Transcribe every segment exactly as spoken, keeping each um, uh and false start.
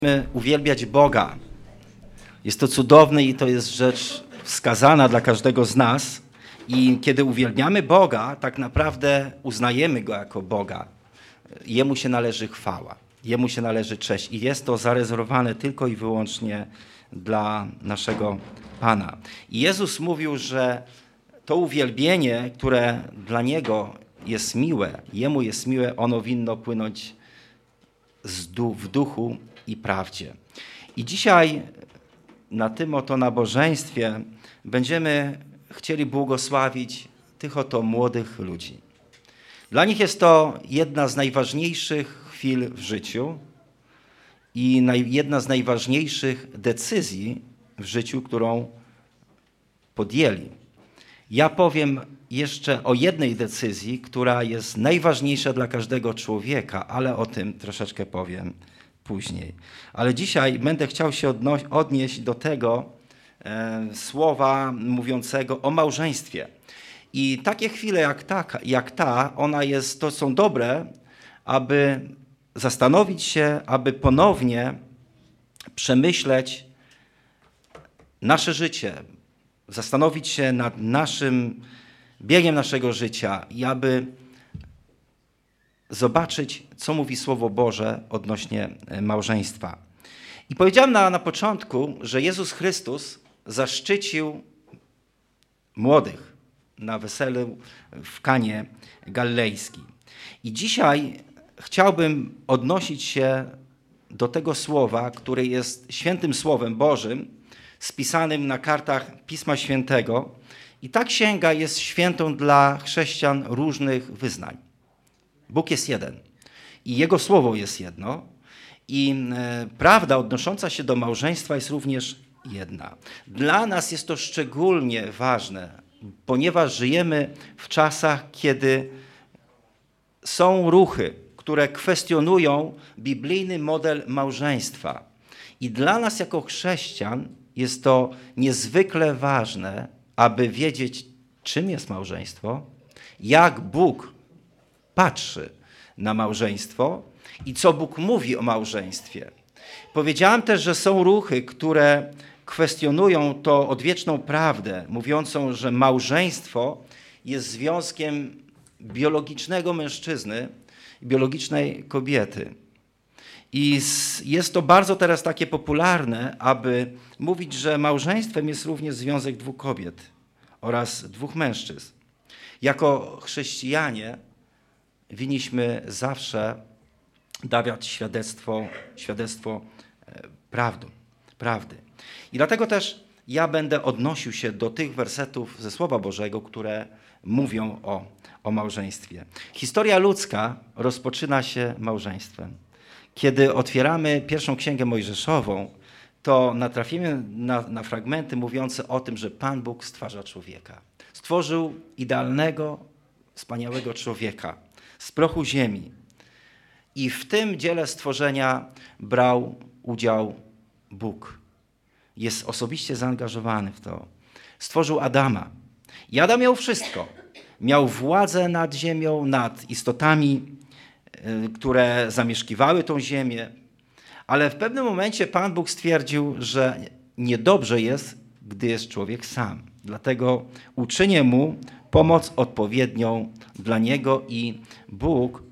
Chcemy uwielbiać Boga. Jest to cudowne i to jest rzecz wskazana dla każdego z nas. I kiedy uwielbiamy Boga, tak naprawdę uznajemy Go jako Boga. Jemu się należy chwała, Jemu się należy cześć i jest to zarezerwowane tylko i wyłącznie dla naszego Pana. I Jezus mówił, że to uwielbienie, które dla Niego jest miłe, Jemu jest miłe, ono winno płynąć z du- w duchu i prawdzie. I dzisiaj na tym oto nabożeństwie będziemy chcieli błogosławić tych oto młodych ludzi. Dla nich jest to jedna z najważniejszych chwil w życiu i naj, jedna z najważniejszych decyzji w życiu, którą podjęli. Ja powiem jeszcze o jednej decyzji, która jest najważniejsza dla każdego człowieka, ale o tym troszeczkę powiem później. Ale dzisiaj będę chciał się odno- odnieść do tego e, słowa mówiącego o małżeństwie. I takie chwile jak ta, jak ta, ona jest, to są dobre, aby zastanowić się, aby ponownie przemyśleć nasze życie, zastanowić się nad naszym biegiem naszego życia i aby zobaczyć, co mówi Słowo Boże odnośnie małżeństwa. I powiedziałem na, na początku, że Jezus Chrystus zaszczycił młodych na weselu w Kanie Galilejskiej. I dzisiaj chciałbym odnosić się do tego słowa, które jest świętym Słowem Bożym, spisanym na kartach Pisma Świętego. I ta księga jest świętą dla chrześcijan różnych wyznań. Bóg jest jeden i Jego Słowo jest jedno i prawda odnosząca się do małżeństwa jest również jedna. Dla nas jest to szczególnie ważne, ponieważ żyjemy w czasach, kiedy są ruchy, które kwestionują biblijny model małżeństwa. I dla nas jako chrześcijan jest to niezwykle ważne, aby wiedzieć, czym jest małżeństwo, jak Bóg patrzy na małżeństwo i co Bóg mówi o małżeństwie. Powiedziałem też, że są ruchy, które kwestionują to odwieczną prawdę, mówiącą, że małżeństwo jest związkiem biologicznego mężczyzny i biologicznej kobiety. I jest to bardzo teraz takie popularne, aby mówić, że małżeństwem jest również związek dwóch kobiet oraz dwóch mężczyzn. Jako chrześcijanie winniśmy zawsze dawać świadectwo, świadectwo prawdy, prawdy. I dlatego też ja będę odnosił się do tych wersetów ze Słowa Bożego, które mówią o, o małżeństwie. Historia ludzka rozpoczyna się małżeństwem. Kiedy otwieramy pierwszą Księgę Mojżeszową, to natrafimy na, na fragmenty mówiące o tym, że Pan Bóg stwarza człowieka. Stworzył idealnego, wspaniałego człowieka z prochu ziemi. I w tym dziele stworzenia brał udział Bóg. Jest osobiście zaangażowany w to. Stworzył Adama. I Adam miał wszystko. Miał władzę nad ziemią, nad istotami, które zamieszkiwały tą ziemię. Ale w pewnym momencie Pan Bóg stwierdził, że niedobrze jest, gdy jest człowiek sam. Dlatego uczynię mu pomoc odpowiednią dla niego i Bóg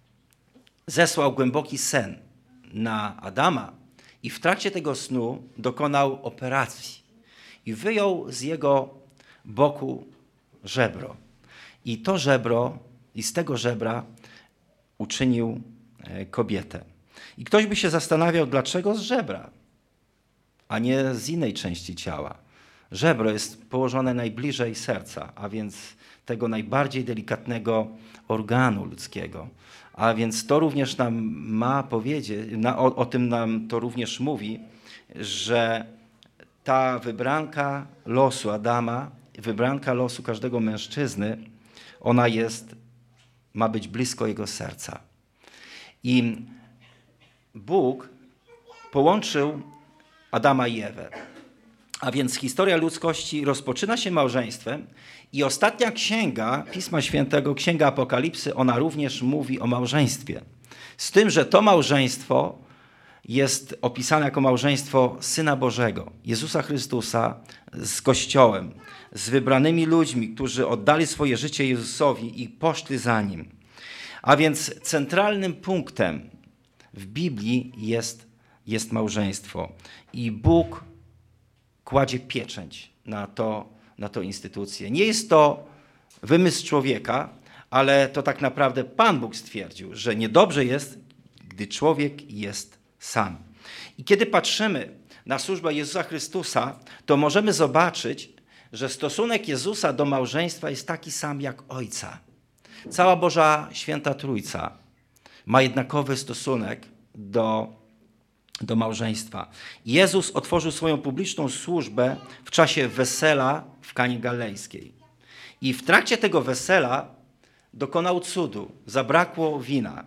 zesłał głęboki sen na Adama i w trakcie tego snu dokonał operacji i wyjął z jego boku żebro. I to żebro, i z tego żebra uczynił kobietę. I ktoś by się zastanawiał, dlaczego z żebra, a nie z innej części ciała. Żebro jest położone najbliżej serca, a więc tego najbardziej delikatnego organu ludzkiego. A więc to również nam ma powiedzieć, na, o, o tym nam to również mówi, że ta wybranka losu Adama, wybranka losu każdego mężczyzny, ona jest, ma być blisko jego serca. I Bóg połączył Adama i Ewę. A więc historia ludzkości rozpoczyna się małżeństwem i ostatnia księga Pisma Świętego, Księga Apokalipsy, ona również mówi o małżeństwie. Z tym, że to małżeństwo jest opisane jako małżeństwo Syna Bożego, Jezusa Chrystusa z Kościołem, z wybranymi ludźmi, którzy oddali swoje życie Jezusowi i poszli za Nim. A więc centralnym punktem w Biblii jest, jest małżeństwo. I Bóg kładzie pieczęć na to, na to instytucję. Nie jest to wymysł człowieka, ale to tak naprawdę Pan Bóg stwierdził, że niedobrze jest, gdy człowiek jest sam. I kiedy patrzymy na służbę Jezusa Chrystusa, to możemy zobaczyć, że stosunek Jezusa do małżeństwa jest taki sam jak Ojca. Cała Boża Święta Trójca ma jednakowy stosunek do, do małżeństwa. Jezus otworzył swoją publiczną służbę w czasie wesela w Kanie Galilejskiej. I w trakcie tego wesela dokonał cudu, zabrakło wina.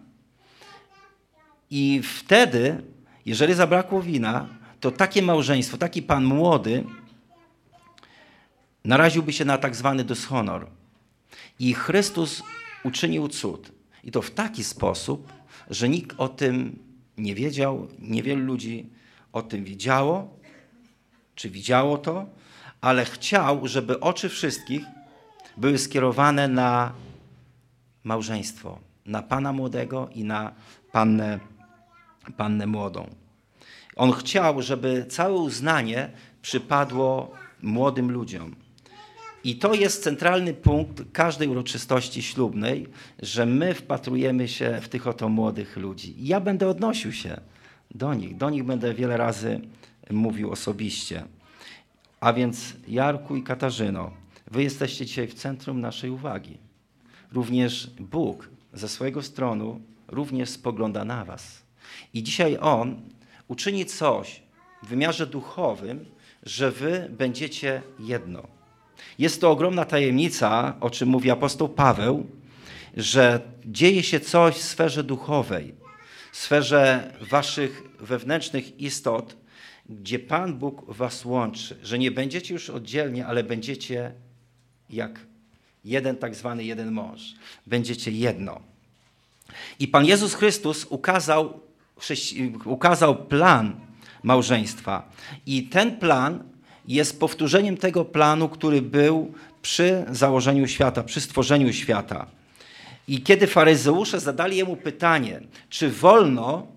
I wtedy, jeżeli zabrakło wina, to takie małżeństwo, taki pan młody naraziłby się na tak zwany dyshonor. I Chrystus uczynił cud. I to w taki sposób, że nikt o tym nie wiedział, niewielu ludzi o tym wiedziało, czy widziało to, ale chciał, żeby oczy wszystkich były skierowane na małżeństwo, na pana młodego i na pannę, pannę młodą. On chciał, żeby całe uznanie przypadło młodym ludziom. I to jest centralny punkt każdej uroczystości ślubnej, że my wpatrujemy się w tych oto młodych ludzi. I ja będę odnosił się do nich. Do nich będę wiele razy mówił osobiście. A więc Jarku i Katarzyno, wy jesteście dzisiaj w centrum naszej uwagi. Również Bóg ze swojego stronu również spogląda na was. I dzisiaj On uczyni coś w wymiarze duchowym, że wy będziecie jedno. Jest to ogromna tajemnica, o czym mówi apostoł Paweł, że dzieje się coś w sferze duchowej, w sferze waszych wewnętrznych istot, gdzie Pan Bóg was łączy, że nie będziecie już oddzielnie, ale będziecie jak jeden tak zwany jeden mąż. Będziecie jedno. I Pan Jezus Chrystus ukazał, ukazał plan małżeństwa. I ten plan jest powtórzeniem tego planu, który był przy założeniu świata, przy stworzeniu świata. I kiedy faryzeusze zadali jemu pytanie, czy wolno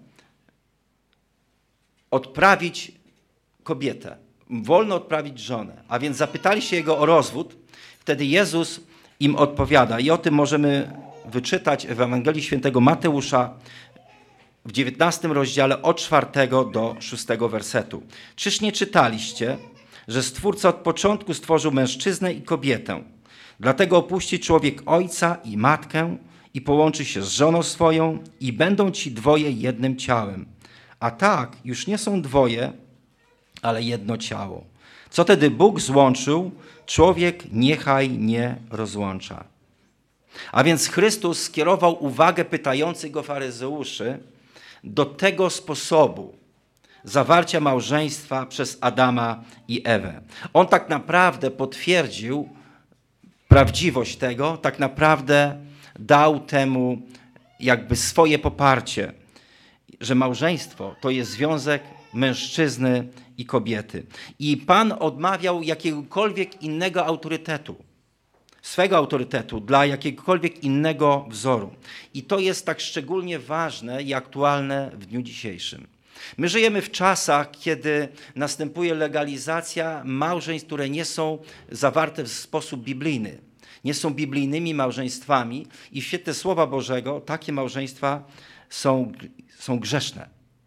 odprawić kobietę, wolno odprawić żonę, a więc zapytali się jego o rozwód, wtedy Jezus im odpowiada. I o tym możemy wyczytać w Ewangelii Świętego Mateusza w dziewiętnastym rozdziale od czwartego do szóstego wersetu. Czyż nie czytaliście, że Stwórca od początku stworzył mężczyznę i kobietę? Dlatego opuści człowiek ojca i matkę i połączy się z żoną swoją i będą ci dwoje jednym ciałem. A tak już nie są dwoje, ale jedno ciało. Co tedy Bóg złączył, człowiek niechaj nie rozłącza. A więc Chrystus skierował uwagę pytających go faryzeuszy do tego sposobu zawarcia małżeństwa przez Adama i Ewę. On tak naprawdę potwierdził prawdziwość tego, tak naprawdę dał temu jakby swoje poparcie, że małżeństwo to jest związek mężczyzny i kobiety. I Pan odmawiał jakiegokolwiek innego autorytetu, swego autorytetu dla jakiegokolwiek innego wzoru. I to jest tak szczególnie ważne i aktualne w dniu dzisiejszym. My żyjemy w czasach, kiedy następuje legalizacja małżeństw, które nie są zawarte w sposób biblijny. Nie są biblijnymi małżeństwami i w świetle Słowa Bożego takie małżeństwa są, są grzeszne.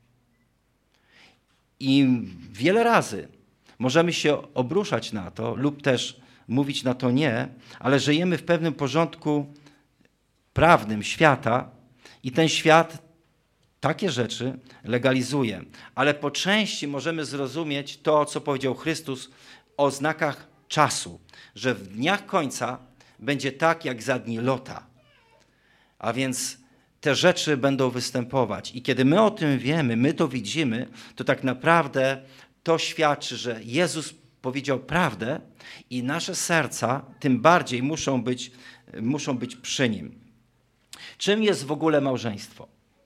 I wiele razy możemy się obruszać na to lub też mówić na to nie, ale żyjemy w pewnym porządku prawnym świata i ten świat takie rzeczy legalizuje. Ale po części możemy zrozumieć to, co powiedział Chrystus o znakach czasu, że w dniach końca będzie tak, jak za dni Lota. A więc te rzeczy będą występować. I kiedy my o tym wiemy, my to widzimy, to tak naprawdę to świadczy, że Jezus powiedział prawdę i nasze serca tym bardziej muszą być, muszą być przy Nim. Czym jest w ogóle małżeństwo?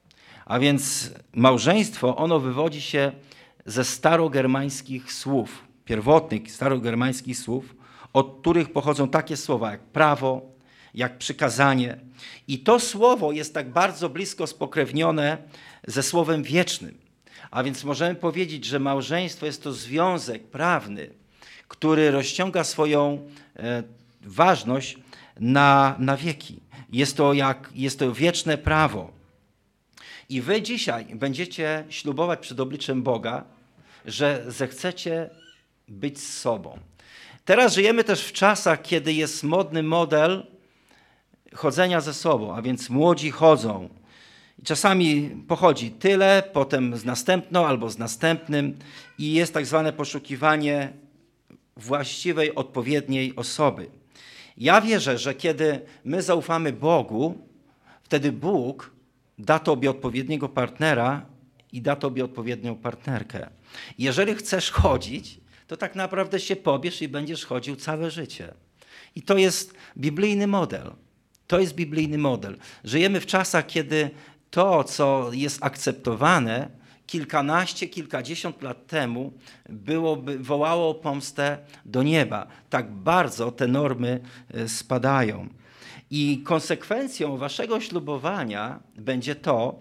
A więc małżeństwo, ono wywodzi się ze starogermańskich słów, pierwotnych starogermańskich słów, od których pochodzą takie słowa jak prawo, jak przykazanie. I to słowo jest tak bardzo blisko spokrewnione ze słowem wiecznym. A więc możemy powiedzieć, że małżeństwo jest to związek prawny, który rozciąga swoją e, ważność na, na wieki. Jest to, jak, jest to wieczne prawo. I wy dzisiaj będziecie ślubować przed obliczem Boga, że zechcecie być z sobą. Teraz żyjemy też w czasach, kiedy jest modny model chodzenia ze sobą, a więc młodzi chodzą. I czasami pochodzi tyle, potem z następną albo z następnym i jest tak zwane poszukiwanie właściwej, odpowiedniej osoby. Ja wierzę, że kiedy my zaufamy Bogu, wtedy Bóg da tobie odpowiedniego partnera i da tobie odpowiednią partnerkę. Jeżeli chcesz chodzić, to tak naprawdę się pobierz i będziesz chodził całe życie. I to jest biblijny model. To jest biblijny model. Żyjemy w czasach, kiedy to, co jest akceptowane, kilkanaście, kilkadziesiąt lat temu byłoby, wołało o pomstę do nieba. Tak bardzo te normy spadają. I konsekwencją waszego ślubowania będzie to,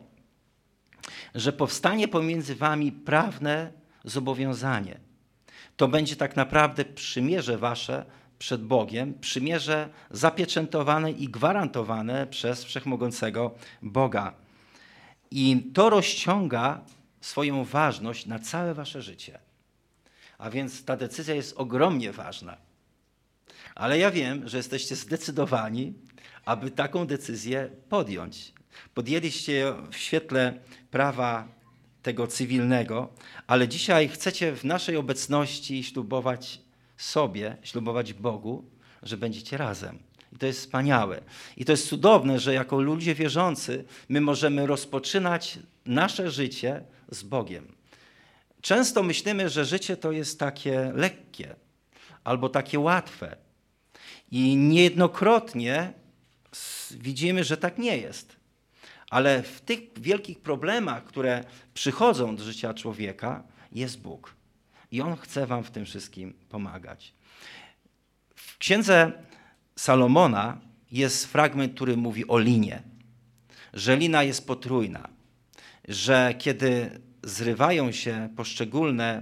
że powstanie pomiędzy wami prawne zobowiązanie. To będzie tak naprawdę przymierze wasze przed Bogiem, przymierze zapieczętowane i gwarantowane przez Wszechmogącego Boga. I to rozciąga swoją ważność na całe wasze życie. A więc ta decyzja jest ogromnie ważna. Ale ja wiem, że jesteście zdecydowani, aby taką decyzję podjąć. Podjęliście ją w świetle prawa tego cywilnego, ale dzisiaj chcecie w naszej obecności ślubować sobie, ślubować Bogu, że będziecie razem. I to jest wspaniałe. I to jest cudowne, że jako ludzie wierzący my możemy rozpoczynać nasze życie z Bogiem. Często myślimy, że życie to jest takie lekkie albo takie łatwe. I niejednokrotnie widzimy, że tak nie jest. Ale w tych wielkich problemach, które przychodzą do życia człowieka, jest Bóg. I On chce wam w tym wszystkim pomagać. W księdze Salomona jest fragment, który mówi o linie. Że lina jest potrójna. Że kiedy zrywają się poszczególne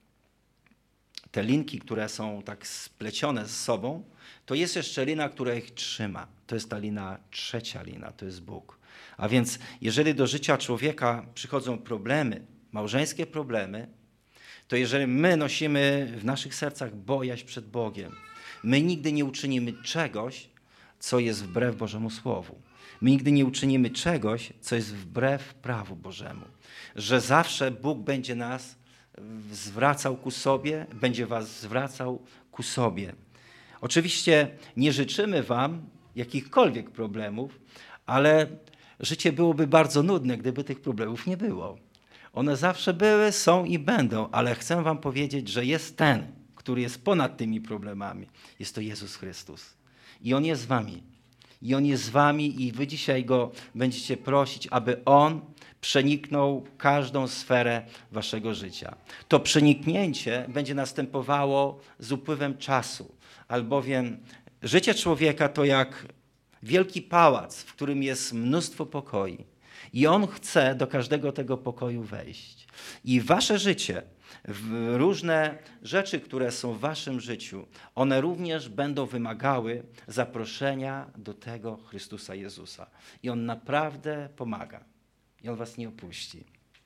te linki, które są tak splecione z sobą, to jest jeszcze lina, która ich trzyma. To jest ta lina, trzecia lina, to jest Bóg. A więc jeżeli do życia człowieka przychodzą problemy, małżeńskie problemy, to jeżeli my nosimy w naszych sercach bojaźń przed Bogiem, my nigdy nie uczynimy czegoś, co jest wbrew Bożemu Słowu. My nigdy nie uczynimy czegoś, co jest wbrew prawu Bożemu. Że zawsze Bóg będzie nas zwracał ku sobie, będzie was zwracał ku sobie. Oczywiście nie życzymy wam jakichkolwiek problemów, ale życie byłoby bardzo nudne, gdyby tych problemów nie było. One zawsze były, są i będą, ale chcę wam powiedzieć, że jest ten, który jest ponad tymi problemami. Jest to Jezus Chrystus. I On jest z wami. I On jest z wami i wy dzisiaj Go będziecie prosić, aby On przeniknął każdą sferę waszego życia. To przeniknięcie będzie następowało z upływem czasu, albowiem życie człowieka to jak wielki pałac, w którym jest mnóstwo pokoi. I On chce do każdego tego pokoju wejść. I wasze życie, różne rzeczy, które są w waszym życiu, one również będą wymagały zaproszenia do tego Chrystusa Jezusa. I On naprawdę pomaga. I On was nie opuści.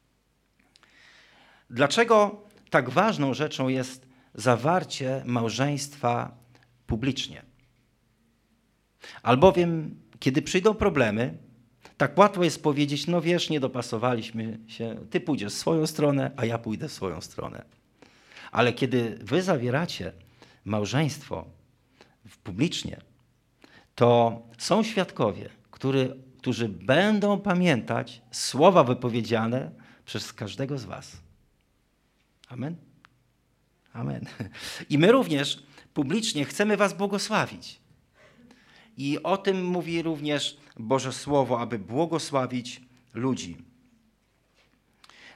Dlaczego tak ważną rzeczą jest zawarcie małżeństwa publicznie? Albowiem, kiedy przyjdą problemy, tak łatwo jest powiedzieć, no wiesz, nie dopasowaliśmy się, ty pójdziesz w swoją stronę, a ja pójdę w swoją stronę. Ale kiedy wy zawieracie małżeństwo publicznie, to są świadkowie, który, którzy będą pamiętać słowa wypowiedziane przez każdego z was. Amen? Amen. I my również publicznie chcemy was błogosławić. I o tym mówi również Boże Słowo, aby błogosławić ludzi.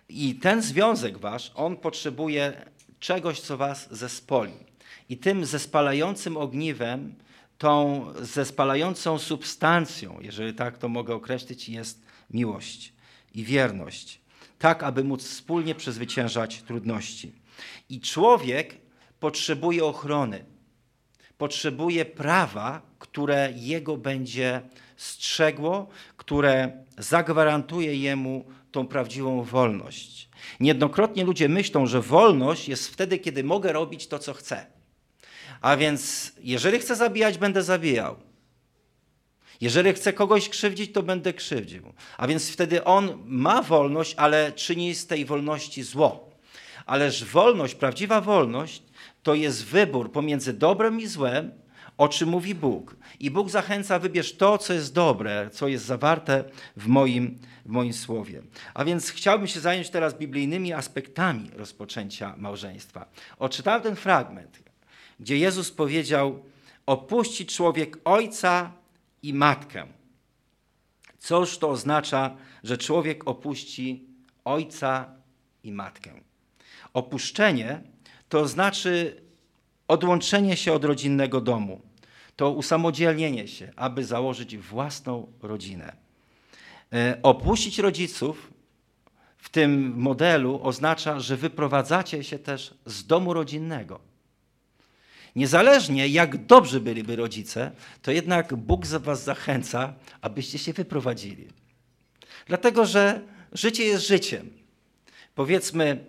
I ten związek wasz, on potrzebuje czegoś, co was zespoli. I tym zespalającym ogniwem, tą zespalającą substancją, jeżeli tak to mogę określić, jest miłość i wierność. Tak, aby móc wspólnie przezwyciężać trudności. I człowiek potrzebuje ochrony. Potrzebuje prawa, które jego będzie strzegło, które zagwarantuje jemu tą prawdziwą wolność. Niejednokrotnie ludzie myślą, że wolność jest wtedy, kiedy mogę robić to, co chcę. A więc jeżeli chcę zabijać, będę zabijał. Jeżeli chcę kogoś krzywdzić, to będę krzywdził. A więc wtedy on ma wolność, ale czyni z tej wolności zło. Ależ wolność, prawdziwa wolność, to jest wybór pomiędzy dobrem i złem, o czym mówi Bóg. I Bóg zachęca, wybierz to, co jest dobre, co jest zawarte w moim, w moim słowie. A więc chciałbym się zająć teraz biblijnymi aspektami rozpoczęcia małżeństwa. Odczytałem ten fragment, gdzie Jezus powiedział, opuści człowiek ojca i matkę. Cóż to oznacza, że człowiek opuści ojca i matkę? Opuszczenie to znaczy odłączenie się od rodzinnego domu. To usamodzielnienie się, aby założyć własną rodzinę. Opuścić rodziców w tym modelu oznacza, że wyprowadzacie się też z domu rodzinnego. Niezależnie jak dobrzy byliby rodzice, to jednak Bóg was zachęca, abyście się wyprowadzili. Dlatego, że życie jest życiem. Powiedzmy,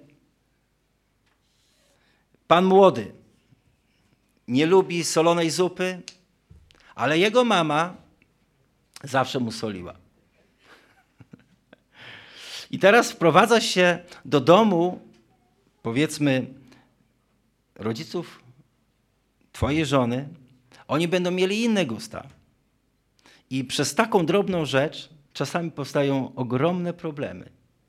pan młody nie lubi solonej zupy, ale jego mama zawsze mu soliła. I teraz wprowadza się do domu, powiedzmy, rodziców twojej żony, oni będą mieli inne gusta. I przez taką drobną rzecz czasami powstają ogromne problemy.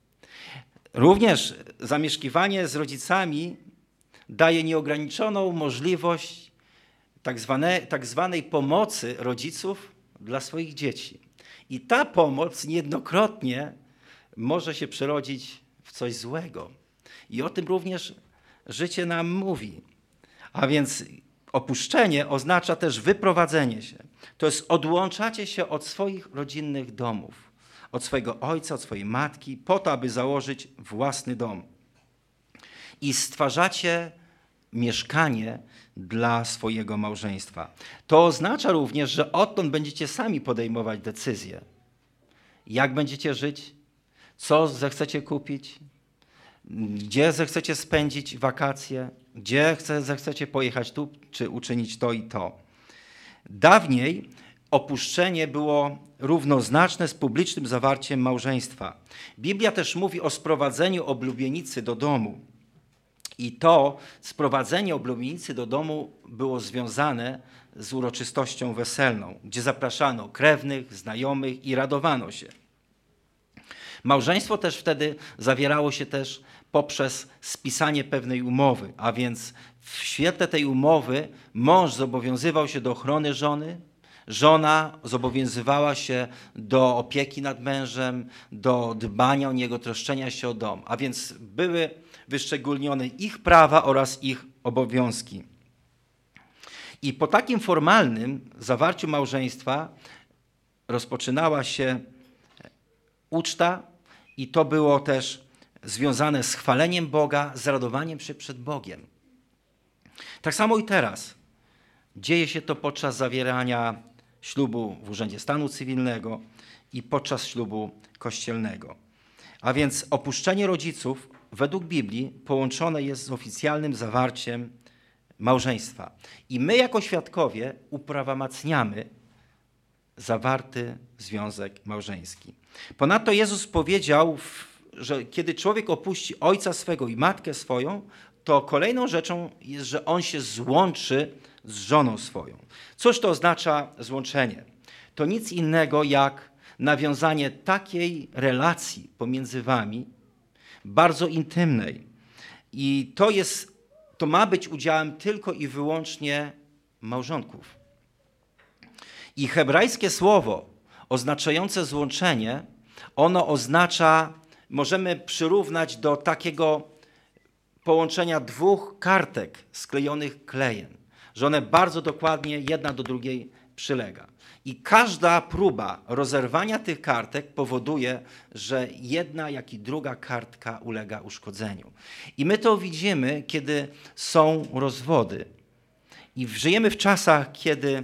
Również zamieszkiwanie z rodzicami daje nieograniczoną możliwość tak, zwane, tak zwanej pomocy rodziców dla swoich dzieci. I ta pomoc niejednokrotnie może się przerodzić w coś złego. I o tym również życie nam mówi. A więc opuszczenie oznacza też wyprowadzenie się. To jest odłączacie się od swoich rodzinnych domów, od swojego ojca, od swojej matki, po to, aby założyć własny dom. I stwarzacie mieszkanie dla swojego małżeństwa. To oznacza również, że odtąd będziecie sami podejmować decyzje. Jak będziecie żyć, co zechcecie kupić, gdzie zechcecie spędzić wakacje, gdzie zechcecie pojechać tu, czy uczynić to i to. Dawniej opuszczenie było równoznaczne z publicznym zawarciem małżeństwa. Biblia też mówi o sprowadzeniu oblubienicy do domu. I to sprowadzenie oblubienicy do domu było związane z uroczystością weselną, gdzie zapraszano krewnych, znajomych i radowano się. Małżeństwo też wtedy zawierało się też poprzez spisanie pewnej umowy, a więc w świetle tej umowy mąż zobowiązywał się do ochrony żony, żona zobowiązywała się do opieki nad mężem, do dbania o niego, troszczenia się o dom, a więc były wyszczególnione ich prawa oraz ich obowiązki. I po takim formalnym zawarciu małżeństwa rozpoczynała się uczta i to było też związane z chwaleniem Boga, z radowaniem się przed Bogiem. Tak samo i teraz. Dzieje się to podczas zawierania ślubu w Urzędzie Stanu Cywilnego i podczas ślubu kościelnego. A więc opuszczenie rodziców według Biblii połączone jest z oficjalnym zawarciem małżeństwa. I my jako świadkowie uprawomacniamy zawarty związek małżeński. Ponadto Jezus powiedział, że kiedy człowiek opuści ojca swego i matkę swoją, to kolejną rzeczą jest, że on się złączy z żoną swoją. Cóż to oznacza złączenie? To nic innego jak nawiązanie takiej relacji pomiędzy wami, bardzo intymnej. I to jest, to ma być udziałem tylko i wyłącznie małżonków. I hebrajskie słowo oznaczające złączenie, ono oznacza możemy przyrównać do takiego połączenia dwóch kartek sklejonych klejem, że one bardzo dokładnie jedna do drugiej przylega. I każda próba rozerwania tych kartek powoduje, że jedna, jak i druga kartka ulega uszkodzeniu. I my to widzimy, kiedy są rozwody. I żyjemy w czasach, kiedy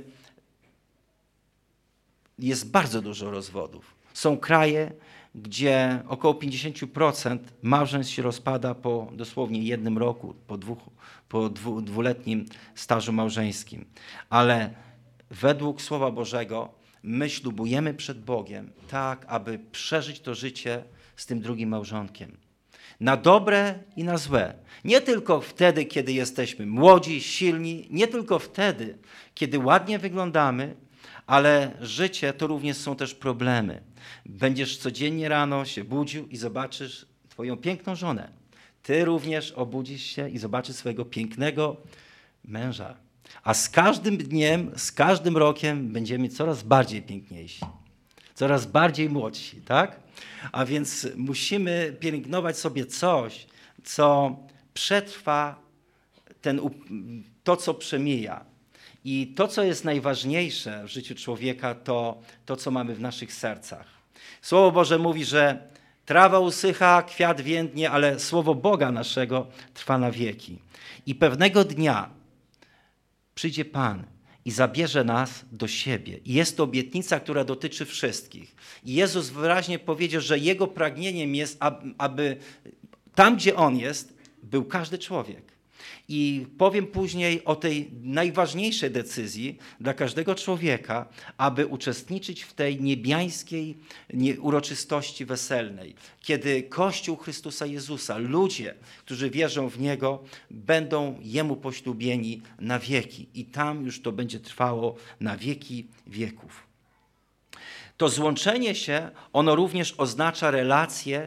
jest bardzo dużo rozwodów. Są kraje, gdzie około pięćdziesiąt procent małżeństw się rozpada po dosłownie jednym roku, po, dwóch, po dwu, dwuletnim stażu małżeńskim. Ale według Słowa Bożego my ślubujemy przed Bogiem tak, aby przeżyć to życie z tym drugim małżonkiem. Na dobre i na złe. Nie tylko wtedy, kiedy jesteśmy młodzi, silni, nie tylko wtedy, kiedy ładnie wyglądamy, ale życie to również są też problemy. Będziesz codziennie rano się budził i zobaczysz twoją piękną żonę. Ty również obudzisz się i zobaczysz swojego pięknego męża. A z każdym dniem, z każdym rokiem będziemy coraz bardziej piękniejsi. Coraz bardziej młodsi, tak? A więc musimy pielęgnować sobie coś, co przetrwa ten, to, co przemija. I to, co jest najważniejsze w życiu człowieka, to to, co mamy w naszych sercach. Słowo Boże mówi, że trawa usycha, kwiat więdnie, ale Słowo Boga naszego trwa na wieki. I pewnego dnia przyjdzie Pan i zabierze nas do siebie. I jest to obietnica, która dotyczy wszystkich. I Jezus wyraźnie powiedział, że Jego pragnieniem jest, aby tam, gdzie On jest, był każdy człowiek. I powiem później o tej najważniejszej decyzji dla każdego człowieka, aby uczestniczyć w tej niebiańskiej uroczystości weselnej, kiedy Kościół Chrystusa Jezusa, ludzie, którzy wierzą w Niego, będą Jemu poślubieni na wieki. I tam już to będzie trwało na wieki wieków. To złączenie się, ono również oznacza relacje,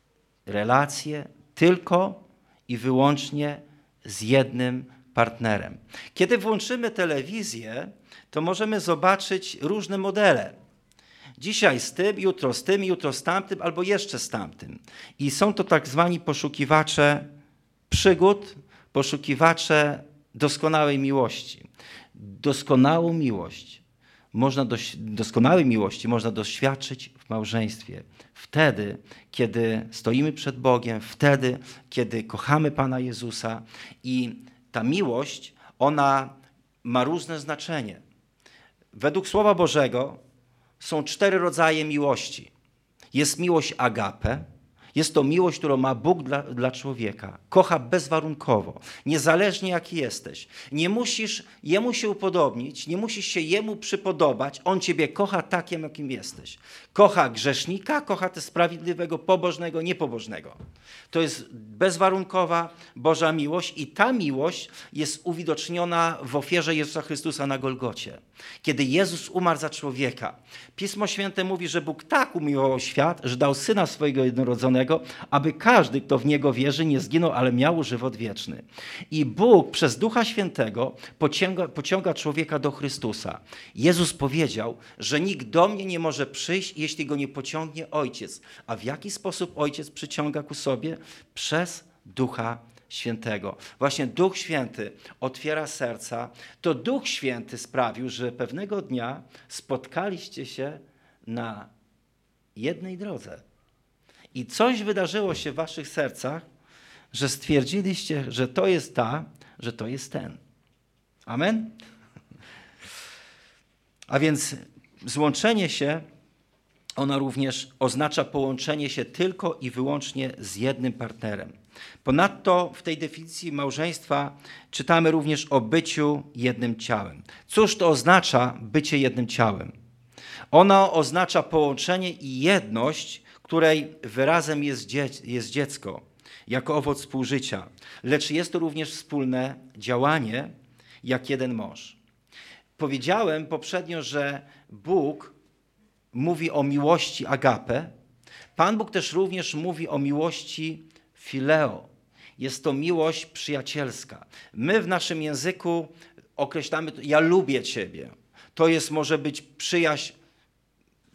relacje tylko i wyłącznie z jednym partnerem. Kiedy włączymy telewizję, to możemy zobaczyć różne modele. Dzisiaj z tym, jutro z tym, jutro z tamtym, albo jeszcze z tamtym. I są to tak zwani poszukiwacze przygód, poszukiwacze doskonałej miłości. Doskonałą miłość można doś- doskonałej miłości można doświadczyć w małżeństwie. Wtedy, kiedy stoimy przed Bogiem, wtedy, kiedy kochamy Pana Jezusa i ta miłość, ona ma różne znaczenie. Według Słowa Bożego są cztery rodzaje miłości. Jest miłość agape. Jest to miłość, którą ma Bóg dla, dla człowieka. Kocha bezwarunkowo, niezależnie jaki jesteś. Nie musisz Jemu się upodobnić, nie musisz się Jemu przypodobać. On ciebie kocha takim, jakim jesteś. Kocha grzesznika, kocha też sprawiedliwego, pobożnego, niepobożnego. To jest bezwarunkowa Boża miłość i ta miłość jest uwidoczniona w ofierze Jezusa Chrystusa na Golgocie. Kiedy Jezus umarł za człowieka. Pismo Święte mówi, że Bóg tak umiłował świat, że dał Syna swojego jednorodzonego, aby każdy, kto w Niego wierzy, nie zginął, ale miał żywot wieczny. I Bóg przez Ducha Świętego pociąga, pociąga człowieka do Chrystusa. Jezus powiedział, że nikt do mnie nie może przyjść, jeśli go nie pociągnie Ojciec. A w jaki sposób Ojciec przyciąga ku sobie? Przez Ducha Świętego. Właśnie Duch Święty otwiera serca. To Duch Święty sprawił, że pewnego dnia spotkaliście się na jednej drodze. I coś wydarzyło się w waszych sercach, że stwierdziliście, że to jest ta, że to jest ten. Amen? A więc złączenie się, ono również oznacza połączenie się tylko i wyłącznie z jednym partnerem. Ponadto w tej definicji małżeństwa czytamy również o byciu jednym ciałem. Cóż to oznacza bycie jednym ciałem? Ono oznacza połączenie i jedność, której wyrazem jest, dzie- jest dziecko, jako owoc współżycia. Lecz jest to również wspólne działanie, jak jeden mąż. Powiedziałem poprzednio, że Bóg mówi o miłości agape. Pan Bóg też również mówi o miłości fileo. Jest to miłość przyjacielska. My w naszym języku określamy to, ja lubię Ciebie. To jest, może być przyjaźń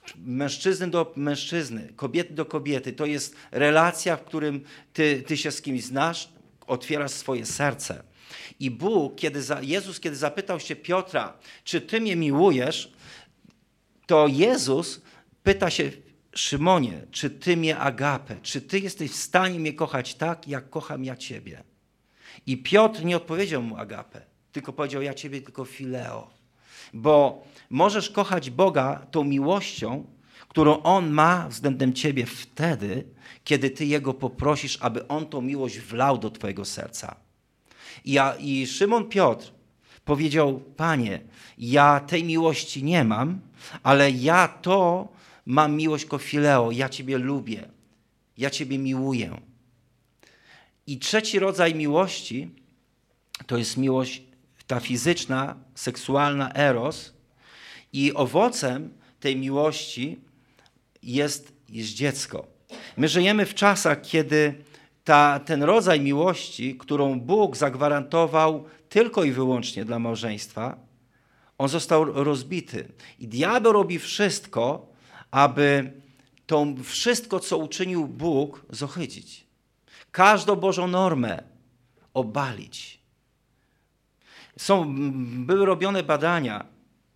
mężczyzny do mężczyzny, kobiety do kobiety. To jest relacja, w którym ty, ty się z kimś znasz, otwierasz swoje serce. I Bóg, kiedy za, Jezus, kiedy zapytał się Piotra, czy ty mnie miłujesz, to Jezus pyta się, Szymonie, czy ty mnie agapę, czy ty jesteś w stanie mnie kochać tak, jak kocham ja ciebie? I Piotr nie odpowiedział mu agapę, tylko powiedział, ja ciebie tylko fileo. Bo możesz kochać Boga tą miłością, którą On ma względem ciebie wtedy, kiedy ty Jego poprosisz, aby On tą miłość wlał do twojego serca. I, ja, i Szymon Piotr powiedział, Panie, ja tej miłości nie mam, ale ja to mam miłość kofileo, ja ciebie lubię, ja ciebie miłuję. I trzeci rodzaj miłości to jest miłość ta fizyczna, seksualna, eros. I owocem tej miłości jest, jest dziecko. My żyjemy w czasach, kiedy ta, ten rodzaj miłości, którą Bóg zagwarantował tylko i wyłącznie dla małżeństwa, on został rozbity. I diabeł robi wszystko, aby to wszystko, co uczynił Bóg, zohydzić. Każdą Bożą normę obalić. Są, były robione badania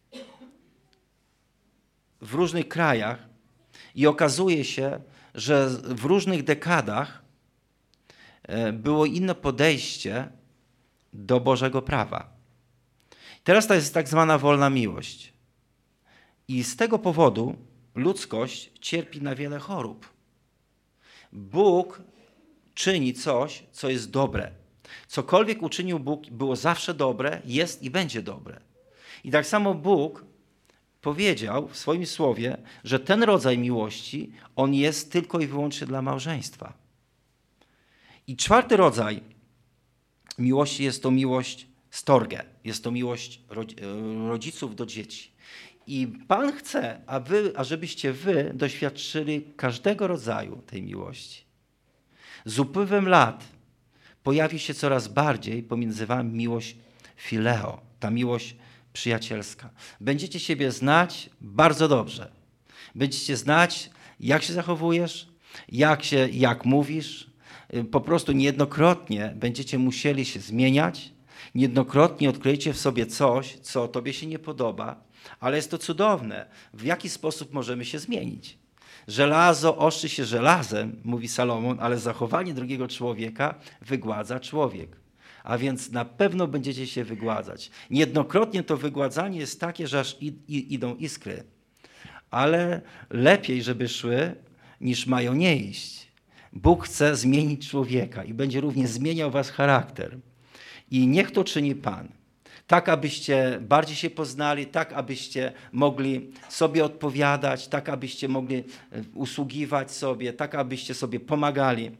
w różnych krajach i okazuje się, że w różnych dekadach było inne podejście do Bożego prawa. Teraz to jest tak zwana wolna miłość. I z tego powodu ludzkość cierpi na wiele chorób. Bóg czyni coś, co jest dobre. Cokolwiek uczynił Bóg, było zawsze dobre, jest i będzie dobre. I tak samo Bóg powiedział w swoim słowie, że ten rodzaj miłości, on jest tylko i wyłącznie dla małżeństwa. I czwarty rodzaj miłości jest to miłość storge. Jest to miłość rodziców do dzieci. I Pan chce, aby, ażebyście wy doświadczyli każdego rodzaju tej miłości. Z upływem lat pojawi się coraz bardziej pomiędzy wami miłość fileo, ta miłość przyjacielska. Będziecie siebie znać bardzo dobrze. Będziecie znać, jak się zachowujesz, jak, się, jak mówisz. Po prostu niejednokrotnie będziecie musieli się zmieniać. Niejednokrotnie odkryjecie w sobie coś, co tobie się nie podoba, ale jest to cudowne. W jaki sposób możemy się zmienić? Żelazo ostrzy się żelazem, mówi Salomon, ale zachowanie drugiego człowieka wygładza człowiek. A więc na pewno będziecie się wygładzać. Niejednokrotnie to wygładzanie jest takie, że aż i, i, idą iskry. Ale lepiej, żeby szły, niż mają nie iść. Bóg chce zmienić człowieka i będzie również zmieniał wasz charakter. I niech to czyni Pan. Tak, abyście bardziej się poznali, tak, abyście mogli sobie odpowiadać, tak, abyście mogli usługiwać sobie, tak, abyście sobie pomagali.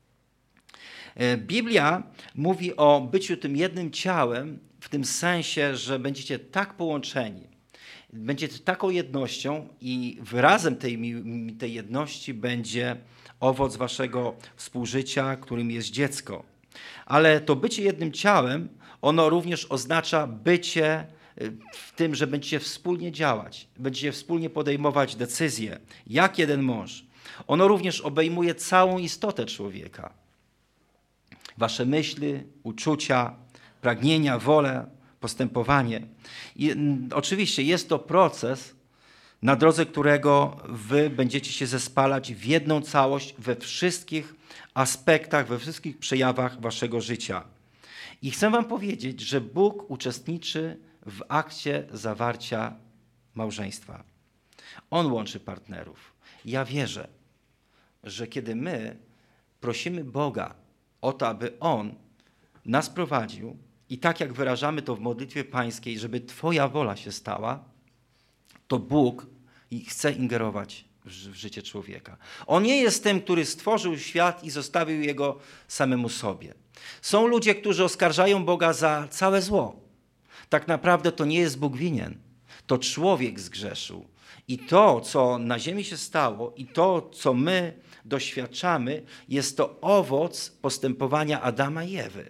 Biblia mówi o byciu tym jednym ciałem w tym sensie, że będziecie tak połączeni, będziecie taką jednością i wyrazem tej, tej jedności będzie owoc waszego współżycia, którym jest dziecko. Ale to bycie jednym ciałem, ono również oznacza bycie w tym, że będziecie wspólnie działać, będziecie wspólnie podejmować decyzje, jak jeden mąż. Ono również obejmuje całą istotę człowieka. Wasze myśli, uczucia, pragnienia, wolę, postępowanie. I oczywiście jest to proces, na drodze którego wy będziecie się zespalać w jedną całość we wszystkich aspektach, we wszystkich przejawach waszego życia. I chcę wam powiedzieć, że Bóg uczestniczy w akcie zawarcia małżeństwa. On łączy partnerów. Ja wierzę, że kiedy my prosimy Boga o to, aby On nas prowadził i tak jak wyrażamy to w modlitwie pańskiej, żeby Twoja wola się stała, to Bóg chce ingerować w życie człowieka. On nie jest tym, który stworzył świat i zostawił jego samemu sobie. Są ludzie, którzy oskarżają Boga za całe zło. Tak naprawdę to nie jest Bóg winien. To człowiek zgrzeszył. I to, co na ziemi się stało i to, co my doświadczamy, jest to owoc postępowania Adama i Ewy.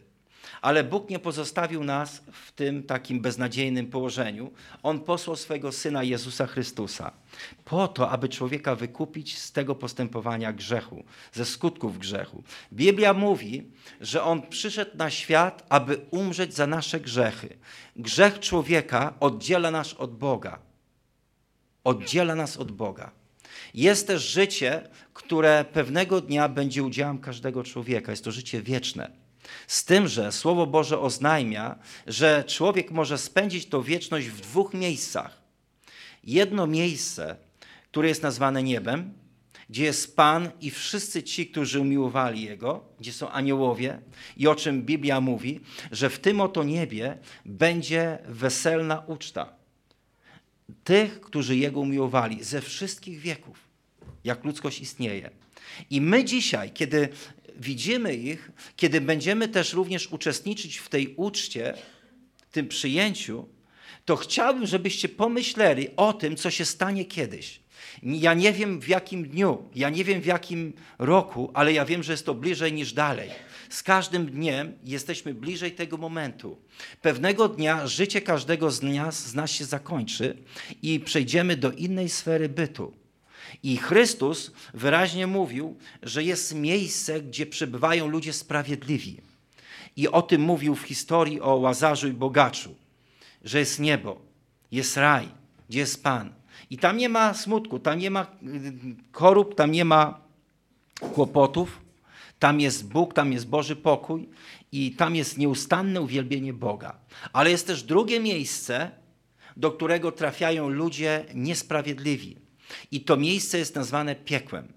Ale Bóg nie pozostawił nas w tym takim beznadziejnym położeniu. On posłał swego Syna Jezusa Chrystusa po to, aby człowieka wykupić z tego postępowania grzechu, ze skutków grzechu. Biblia mówi, że On przyszedł na świat, aby umrzeć za nasze grzechy. Grzech człowieka oddziela nas od Boga. Oddziela nas od Boga. Jest też życie, które pewnego dnia będzie udziałem każdego człowieka. Jest to życie wieczne. Z tym, że Słowo Boże oznajmia, że człowiek może spędzić tą wieczność w dwóch miejscach. Jedno miejsce, które jest nazwane niebem, gdzie jest Pan i wszyscy ci, którzy umiłowali Jego, gdzie są aniołowie i o czym Biblia mówi, że w tym oto niebie będzie weselna uczta tych, którzy Jego umiłowali ze wszystkich wieków, jak ludzkość istnieje. I my dzisiaj, kiedy widzimy ich, kiedy będziemy też również uczestniczyć w tej uczcie, w tym przyjęciu, to chciałbym, żebyście pomyśleli o tym, co się stanie kiedyś. Ja nie wiem w jakim dniu, ja nie wiem w jakim roku, ale ja wiem, że jest to bliżej niż dalej. Z każdym dniem jesteśmy bliżej tego momentu. Pewnego dnia życie każdego z nas, z nas się zakończy i przejdziemy do innej sfery bytu. I Chrystus wyraźnie mówił, że jest miejsce, gdzie przebywają ludzie sprawiedliwi. I o tym mówił w historii o Łazarzu i bogaczu, że jest niebo, jest raj, gdzie jest Pan. I tam nie ma smutku, tam nie ma chorób, tam nie ma kłopotów, tam jest Bóg, tam jest Boży pokój i tam jest nieustanne uwielbienie Boga. Ale jest też drugie miejsce, do którego trafiają ludzie niesprawiedliwi. I to miejsce jest nazwane piekłem.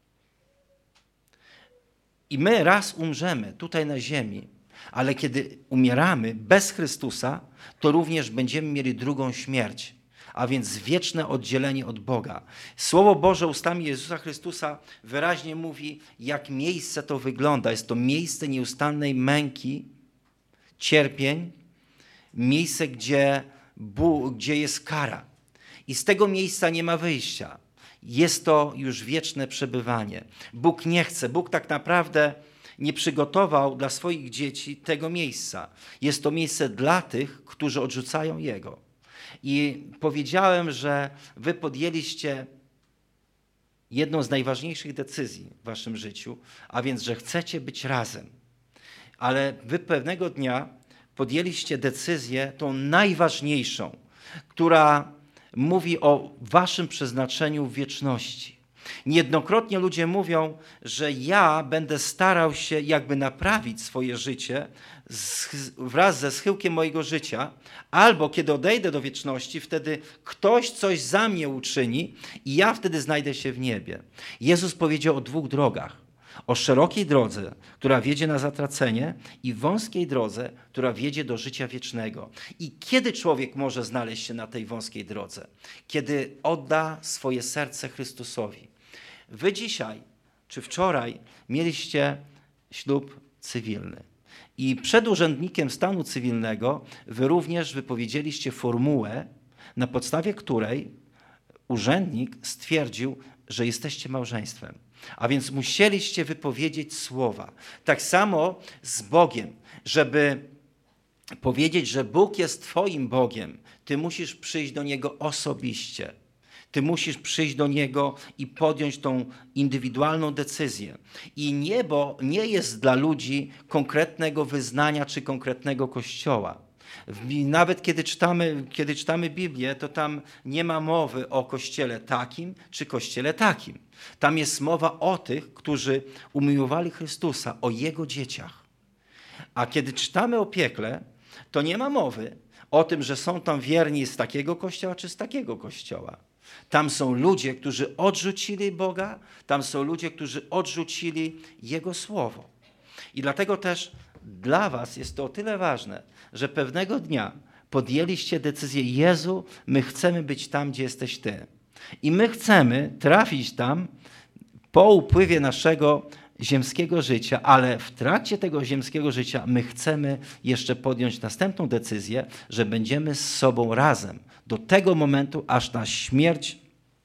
I my raz umrzemy tutaj na ziemi, ale kiedy umieramy bez Chrystusa, to również będziemy mieli drugą śmierć, a więc wieczne oddzielenie od Boga. Słowo Boże ustami Jezusa Chrystusa wyraźnie mówi, jak miejsce to wygląda. Jest to miejsce nieustannej męki, cierpień, miejsce, gdzie, Bóg, gdzie jest kara. I z tego miejsca nie ma wyjścia. Jest to już wieczne przebywanie. Bóg nie chce, Bóg tak naprawdę nie przygotował dla swoich dzieci tego miejsca. Jest to miejsce dla tych, którzy odrzucają Jego. I powiedziałem, że wy podjęliście jedną z najważniejszych decyzji w waszym życiu, a więc, że chcecie być razem. Ale wy pewnego dnia podjęliście decyzję tą najważniejszą, która mówi o waszym przeznaczeniu w wieczności. Niejednokrotnie ludzie mówią, że ja będę starał się jakby naprawić swoje życie z, wraz ze schyłkiem mojego życia, albo kiedy odejdę do wieczności, wtedy ktoś coś za mnie uczyni i ja wtedy znajdę się w niebie. Jezus powiedział o dwóch drogach. O szerokiej drodze, która wiedzie na zatracenie i wąskiej drodze, która wiedzie do życia wiecznego. I kiedy człowiek może znaleźć się na tej wąskiej drodze? Kiedy odda swoje serce Chrystusowi. Wy dzisiaj, czy wczoraj, mieliście ślub cywilny. I przed urzędnikiem stanu cywilnego wy również wypowiedzieliście formułę, na podstawie której urzędnik stwierdził, że jesteście małżeństwem. A więc musieliście wypowiedzieć słowa. Tak samo z Bogiem, żeby powiedzieć, że Bóg jest twoim Bogiem, ty musisz przyjść do Niego osobiście. Ty musisz przyjść do Niego i podjąć tą indywidualną decyzję. I niebo nie jest dla ludzi konkretnego wyznania czy konkretnego kościoła. Nawet kiedy czytamy, kiedy czytamy Biblię, to tam nie ma mowy o kościele takim czy kościele takim. Tam jest mowa o tych, którzy umiłowali Chrystusa, o Jego dzieciach. A kiedy czytamy o piekle, to nie ma mowy o tym, że są tam wierni z takiego kościoła czy z takiego kościoła. Tam są ludzie, którzy odrzucili Boga, tam są ludzie, którzy odrzucili Jego Słowo. I dlatego też dla was jest to o tyle ważne, że pewnego dnia podjęliście decyzję: Jezu, my chcemy być tam, gdzie jesteś Ty. I my chcemy trafić tam po upływie naszego ziemskiego życia, ale w trakcie tego ziemskiego życia my chcemy jeszcze podjąć następną decyzję, że będziemy z sobą razem do tego momentu, aż na śmierć,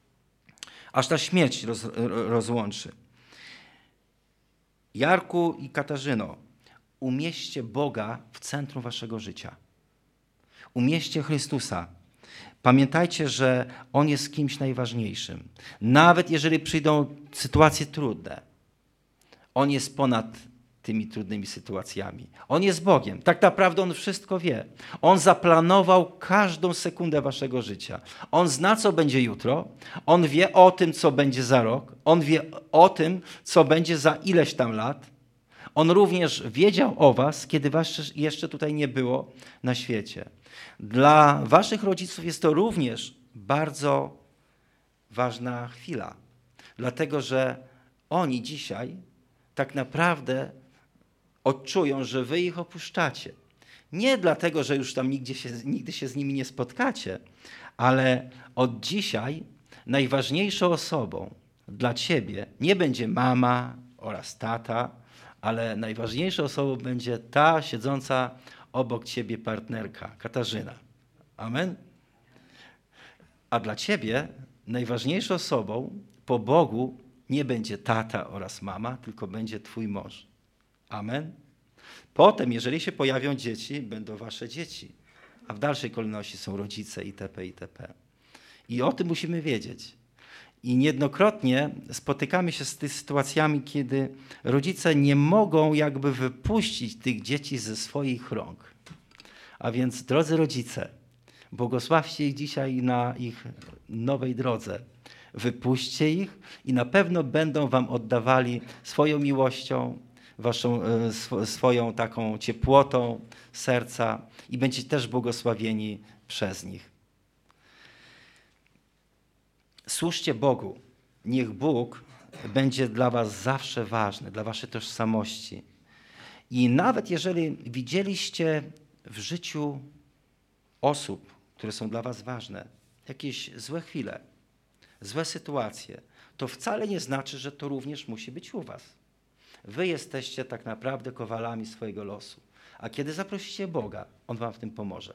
aż ta śmierć roz, rozłączy. Jarku i Katarzyno, umieśćcie Boga w centrum waszego życia. Umieśćcie Chrystusa. Pamiętajcie, że On jest kimś najważniejszym. Nawet jeżeli przyjdą sytuacje trudne, On jest ponad tymi trudnymi sytuacjami. On jest Bogiem. Tak naprawdę On wszystko wie. On zaplanował każdą sekundę waszego życia. On zna, co będzie jutro. On wie o tym, co będzie za rok. On wie o tym, co będzie za ileś tam lat. On również wiedział o was, kiedy was jeszcze tutaj nie było na świecie. Dla waszych rodziców jest to również bardzo ważna chwila. Dlatego, że oni dzisiaj tak naprawdę odczują, że wy ich opuszczacie. Nie dlatego, że już tam nigdzie się, nigdy się z nimi nie spotkacie, ale od dzisiaj najważniejszą osobą dla ciebie nie będzie mama oraz tata, ale najważniejszą osobą będzie ta siedząca obok ciebie partnerka, Katarzyna. Amen? A dla ciebie najważniejszą osobą po Bogu nie będzie tata oraz mama, tylko będzie twój mąż. Amen? Potem, jeżeli się pojawią dzieci, będą wasze dzieci, a w dalszej kolejności są rodzice itp. itp. I o tym musimy wiedzieć. I niejednokrotnie spotykamy się z tymi sytuacjami, kiedy rodzice nie mogą jakby wypuścić tych dzieci ze swoich rąk. A więc, drodzy rodzice, błogosławcie ich dzisiaj na ich nowej drodze. Wypuśćcie ich i na pewno będą wam oddawali swoją miłością, waszą, sw- swoją taką ciepłotą serca i będziecie też błogosławieni przez nich. Służcie Bogu. Niech Bóg będzie dla was zawsze ważny, dla waszej tożsamości. I nawet jeżeli widzieliście w życiu osób, które są dla was ważne, jakieś złe chwile, złe sytuacje, to wcale nie znaczy, że to również musi być u was. Wy jesteście tak naprawdę kowalami swojego losu. A kiedy zaprosicie Boga, On wam w tym pomoże.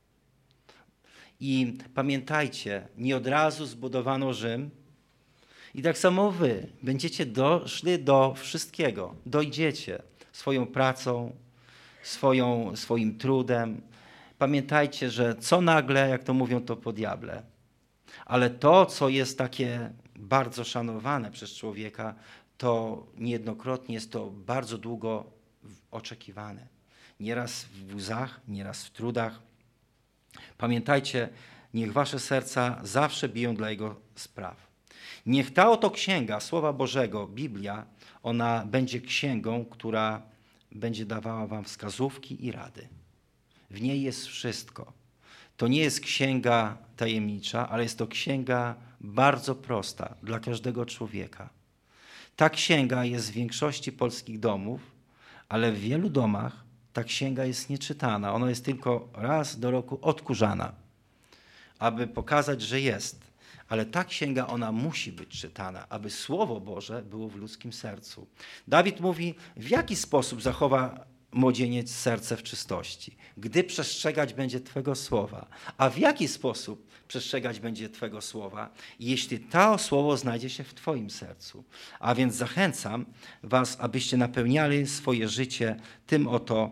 I pamiętajcie, nie od razu zbudowano Rzym i tak samo wy będziecie doszli do wszystkiego. Dojdziecie swoją pracą, swoją, swoim trudem. Pamiętajcie, że co nagle, jak to mówią, to po diable. Ale to, co jest takie bardzo szanowane przez człowieka, to niejednokrotnie jest to bardzo długo oczekiwane. Nieraz w łzach, nieraz w trudach. Pamiętajcie, niech wasze serca zawsze biją dla Jego spraw. Niech ta oto księga Słowa Bożego, Biblia, ona będzie księgą, która będzie dawała wam wskazówki i rady. W niej jest wszystko. To nie jest księga tajemnicza, ale jest to księga bardzo prosta dla każdego człowieka. Ta księga jest w większości polskich domów, ale w wielu domach ta księga jest nieczytana. Ona jest tylko raz do roku odkurzana, aby pokazać, że jest. Ale ta księga, ona musi być czytana, aby Słowo Boże było w ludzkim sercu. Dawid mówi, w jaki sposób zachowa młodzieniec serce w czystości, gdy przestrzegać będzie Twego słowa. A w jaki sposób przestrzegać będzie Twego słowa, jeśli to słowo znajdzie się w Twoim sercu. A więc zachęcam was, abyście napełniali swoje życie tym oto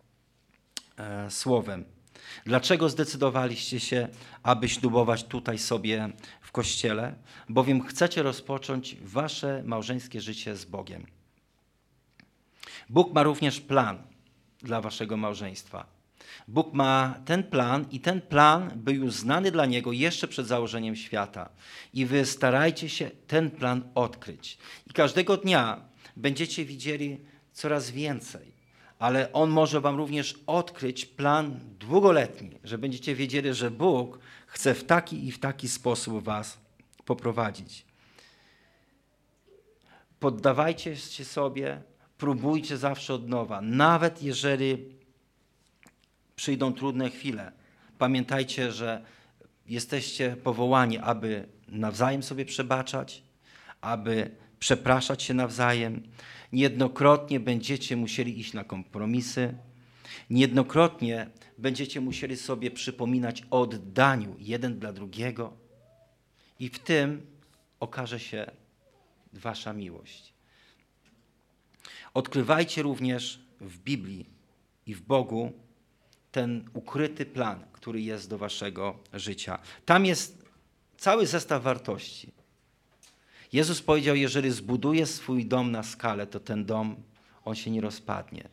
e, słowem. Dlaczego zdecydowaliście się, aby ślubować tutaj sobie w kościele? Bowiem chcecie rozpocząć wasze małżeńskie życie z Bogiem. Bóg ma również plan dla waszego małżeństwa. Bóg ma ten plan i ten plan był już znany dla Niego jeszcze przed założeniem świata. I wy starajcie się ten plan odkryć. I każdego dnia będziecie widzieli coraz więcej. Ale On może wam również odkryć plan długoletni, że będziecie wiedzieli, że Bóg chce w taki i w taki sposób was poprowadzić. Poddawajcie się sobie, próbujcie zawsze od nowa. Nawet jeżeli przyjdą trudne chwile, pamiętajcie, że jesteście powołani, aby nawzajem sobie przebaczać, aby przepraszać się nawzajem. Niejednokrotnie będziecie musieli iść na kompromisy. Niejednokrotnie będziecie musieli sobie przypominać o oddaniu jeden dla drugiego. I w tym okaże się wasza miłość. Odkrywajcie również w Biblii i w Bogu ten ukryty plan, który jest do waszego życia. Tam jest cały zestaw wartości. Jezus powiedział, jeżeli zbuduję swój dom na skalę, to ten dom, on się nie rozpadnie.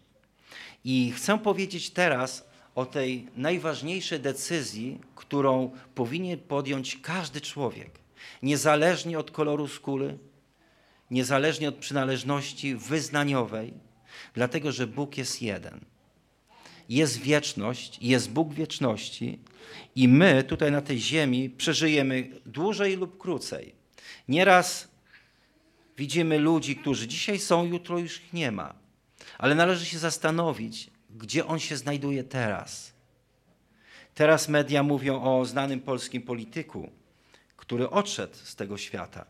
I chcę powiedzieć teraz o tej najważniejszej decyzji, którą powinien podjąć każdy człowiek, niezależnie od koloru skóry, niezależnie od przynależności wyznaniowej, dlatego że Bóg jest jeden. Jest wieczność, jest Bóg wieczności i my tutaj na tej ziemi przeżyjemy dłużej lub krócej. Nieraz widzimy ludzi, którzy dzisiaj są, jutro już ich nie ma. Ale należy się zastanowić, gdzie on się znajduje teraz. Teraz media mówią o znanym polskim polityku, który odszedł z tego świata.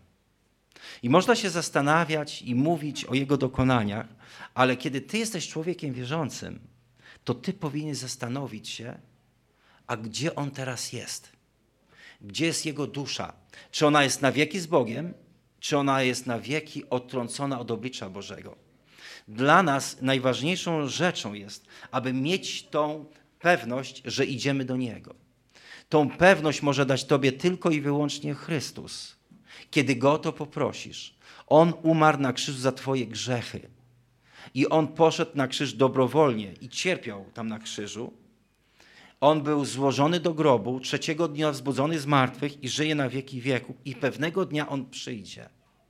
I można się zastanawiać i mówić o jego dokonaniach, ale kiedy ty jesteś człowiekiem wierzącym, to ty powinieneś zastanowić się, a gdzie on teraz jest? Gdzie jest jego dusza? Czy ona jest na wieki z Bogiem, czy ona jest na wieki odtrącona od oblicza Bożego? Dla nas najważniejszą rzeczą jest, aby mieć tą pewność, że idziemy do Niego. Tą pewność może dać tobie tylko i wyłącznie Chrystus. Kiedy Go o to poprosisz, On umarł na krzyżu za twoje grzechy. I On poszedł na krzyż dobrowolnie i cierpiał tam na krzyżu. On był złożony do grobu, trzeciego dnia wzbudzony z martwych i żyje na wieki wieków. I pewnego dnia On przyjdzie.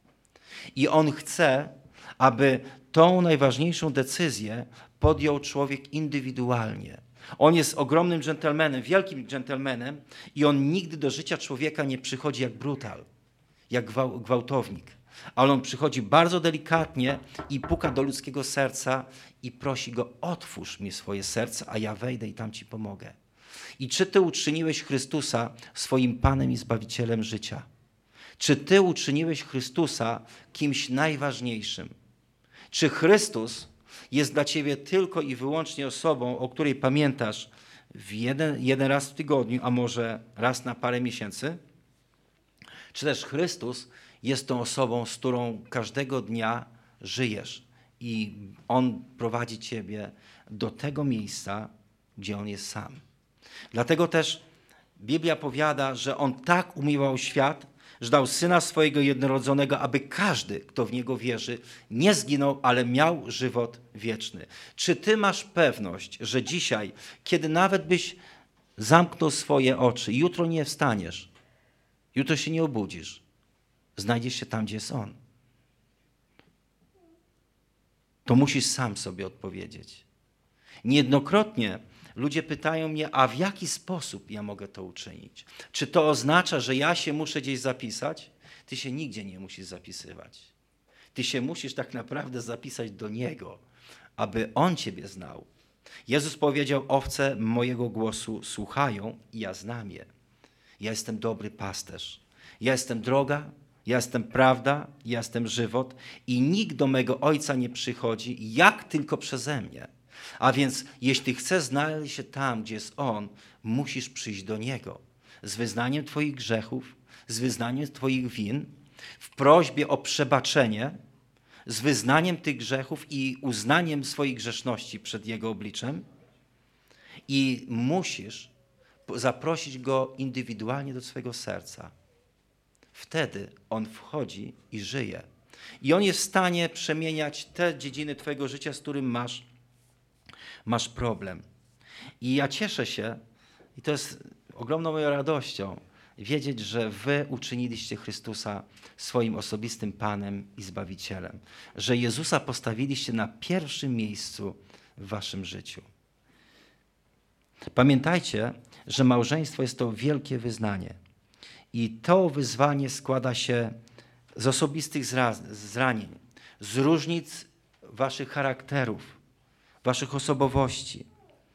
I On chce, aby tą najważniejszą decyzję podjął człowiek indywidualnie. On jest ogromnym dżentelmenem, wielkim dżentelmenem i on nigdy do życia człowieka nie przychodzi jak brutal, jak gwałtownik. Ale on przychodzi bardzo delikatnie i puka do ludzkiego serca i prosi go, otwórz mi swoje serce, a ja wejdę i tam ci pomogę. I czy ty uczyniłeś Chrystusa swoim Panem i Zbawicielem życia? Czy ty uczyniłeś Chrystusa kimś najważniejszym? Czy Chrystus jest dla ciebie tylko i wyłącznie osobą, o której pamiętasz w jeden, jeden raz w tygodniu, a może raz na parę miesięcy? Czy też Chrystus jest tą osobą, z którą każdego dnia żyjesz i On prowadzi ciebie do tego miejsca, gdzie On jest sam. Dlatego też Biblia powiada, że On tak umiłował świat, że dał Syna swojego jednorodzonego, aby każdy, kto w Niego wierzy, nie zginął, ale miał żywot wieczny. Czy ty masz pewność, że dzisiaj, kiedy nawet byś zamknął swoje oczy i jutro nie wstaniesz, jutro się nie obudzisz, znajdziesz się tam, gdzie jest On? To musisz sam sobie odpowiedzieć. Niejednokrotnie ludzie pytają mnie, a w jaki sposób ja mogę to uczynić? Czy to oznacza, że ja się muszę gdzieś zapisać? Ty się nigdzie nie musisz zapisywać. Ty się musisz tak naprawdę zapisać do Niego, aby On ciebie znał. Jezus powiedział, owce mojego głosu słuchają i ja znam je. Ja jestem dobry pasterz. Ja jestem droga, ja jestem prawda, ja jestem żywot i nikt do mego Ojca nie przychodzi, jak tylko przeze mnie. A więc jeśli chcesz znaleźć się tam, gdzie jest On, musisz przyjść do Niego z wyznaniem twoich grzechów, z wyznaniem twoich win, w prośbie o przebaczenie, z wyznaniem tych grzechów i uznaniem swoich grzeszności przed Jego obliczem i musisz zaprosić Go indywidualnie do swojego serca. Wtedy On wchodzi i żyje. I On jest w stanie przemieniać te dziedziny twojego życia, z którym masz Masz problem. I ja cieszę się, i to jest ogromną moją radością, wiedzieć, że wy uczyniliście Chrystusa swoim osobistym Panem i Zbawicielem. Że Jezusa postawiliście na pierwszym miejscu w waszym życiu. Pamiętajcie, że małżeństwo jest to wielkie wyznanie. I to wyzwanie składa się z osobistych zranień, z różnic waszych charakterów, waszych osobowości.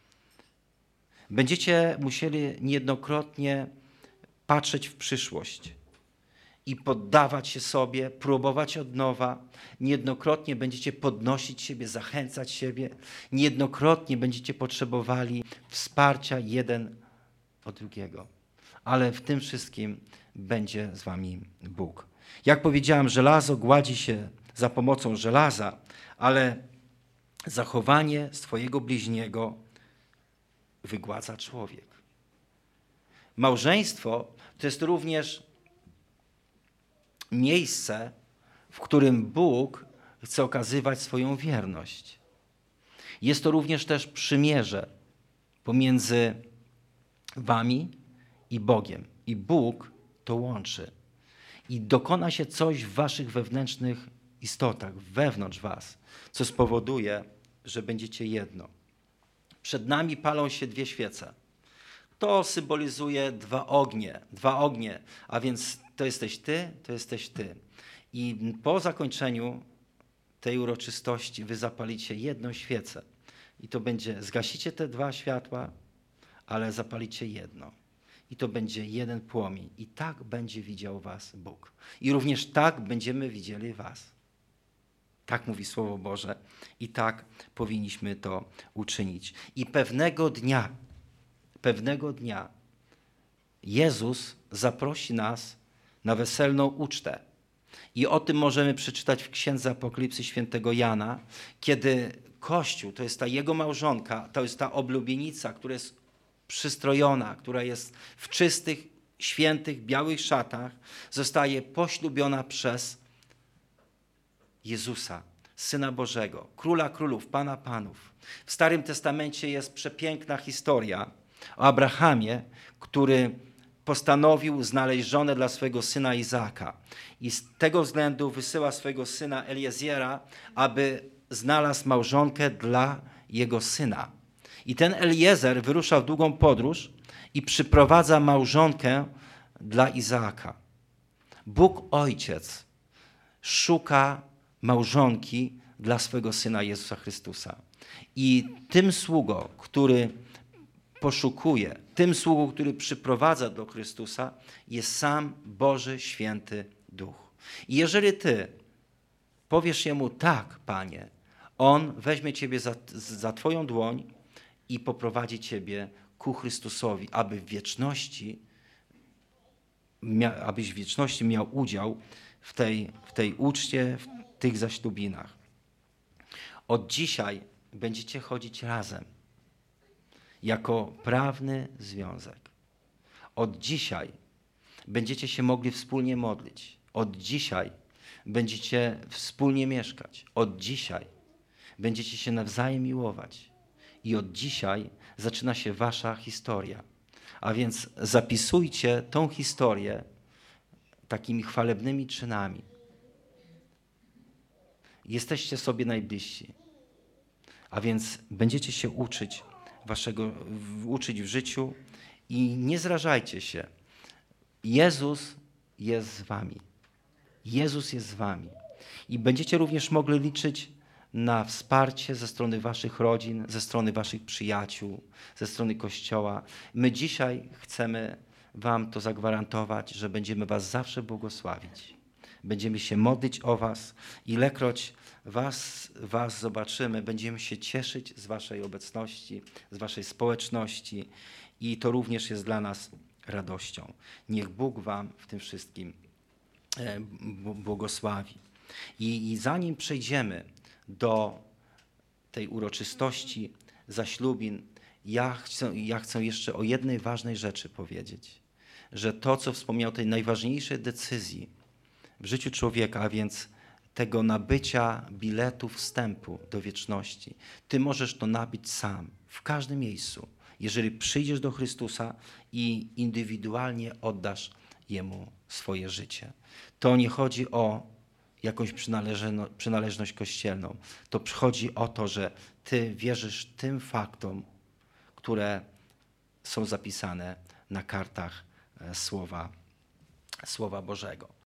Będziecie musieli niejednokrotnie patrzeć w przyszłość i poddawać się sobie, próbować od nowa. Niejednokrotnie będziecie podnosić siebie, zachęcać siebie. Niejednokrotnie będziecie potrzebowali wsparcia jeden od drugiego. Ale w tym wszystkim będzie z wami Bóg. Jak powiedziałem, żelazo gładzi się za pomocą żelaza, ale zachowanie swojego bliźniego wygładza człowiek. Małżeństwo to jest również miejsce, w którym Bóg chce okazywać swoją wierność. Jest to również też przymierze pomiędzy wami i Bogiem. I Bóg to łączy. I dokona się coś w waszych wewnętrznych istotach, wewnątrz was, co spowoduje, że będziecie jedno. Przed nami palą się dwie świece. To symbolizuje dwa ognie, dwa ognie, a więc to jesteś ty, to jesteś ty. I po zakończeniu tej uroczystości wy zapalicie jedną świecę. I to będzie, zgasicie te dwa światła, ale zapalicie jedno. I to będzie jeden płomień. I tak będzie widział was Bóg. I również tak będziemy widzieli was. Tak mówi Słowo Boże. I tak powinniśmy to uczynić. I pewnego dnia, pewnego dnia Jezus zaprosi nas na weselną ucztę. I o tym możemy przeczytać w Księdze Apokalipsy świętego Jana, kiedy Kościół, to jest ta jego małżonka, to jest ta oblubienica, która jest przystrojona, która jest w czystych, świętych, białych szatach, zostaje poślubiona przez Jezusa, Syna Bożego, Króla Królów, Pana Panów. W Starym Testamencie jest przepiękna historia o Abrahamie, który postanowił znaleźć żonę dla swojego syna Izaaka. I z tego względu wysyła swojego syna Eliezera, aby znalazł małżonkę dla jego syna. I ten Eliezer wyrusza w długą podróż i przyprowadza małżonkę dla Izaaka. Bóg Ojciec szuka małżonki dla swego Syna Jezusa Chrystusa. I tym sługą, który poszukuje, tym sługą, który przyprowadza do Chrystusa, jest sam Boży Święty Duch. I jeżeli ty powiesz Jemu tak, Panie, On weźmie ciebie za, za twoją dłoń i poprowadzi ciebie ku Chrystusowi, aby w wieczności, mia, abyś w wieczności miał udział w tej, w tej uczcie, w tych zaślubinach. Od dzisiaj będziecie chodzić razem, jako prawny związek. Od dzisiaj będziecie się mogli wspólnie modlić. Od dzisiaj będziecie wspólnie mieszkać. Od dzisiaj będziecie się nawzajem miłować. I od dzisiaj zaczyna się wasza historia. A więc zapisujcie tą historię takimi chwalebnymi czynami. Jesteście sobie najbliżsi. A więc będziecie się uczyć waszego, uczyć w życiu i nie zrażajcie się. Jezus jest z wami. Jezus jest z wami. I będziecie również mogli liczyć na wsparcie ze strony waszych rodzin, ze strony waszych przyjaciół, ze strony Kościoła. My dzisiaj chcemy wam to zagwarantować, że będziemy was zawsze błogosławić. Będziemy się modlić o was. Ilekroć was, was zobaczymy, będziemy się cieszyć z waszej obecności, z waszej społeczności i to również jest dla nas radością. Niech Bóg wam w tym wszystkim błogosławi. I, i zanim przejdziemy do tej uroczystości zaślubin, ja chcę, ja chcę jeszcze o jednej ważnej rzeczy powiedzieć, że to, co wspomniał, tej najważniejszej decyzji w życiu człowieka, a więc tego nabycia biletu wstępu do wieczności, ty możesz to nabyć sam, w każdym miejscu, jeżeli przyjdziesz do Chrystusa i indywidualnie oddasz Jemu swoje życie. To nie chodzi o jakąś przynależność kościelną. To chodzi o to, że ty wierzysz tym faktom, które są zapisane na kartach Słowa, Słowa Bożego.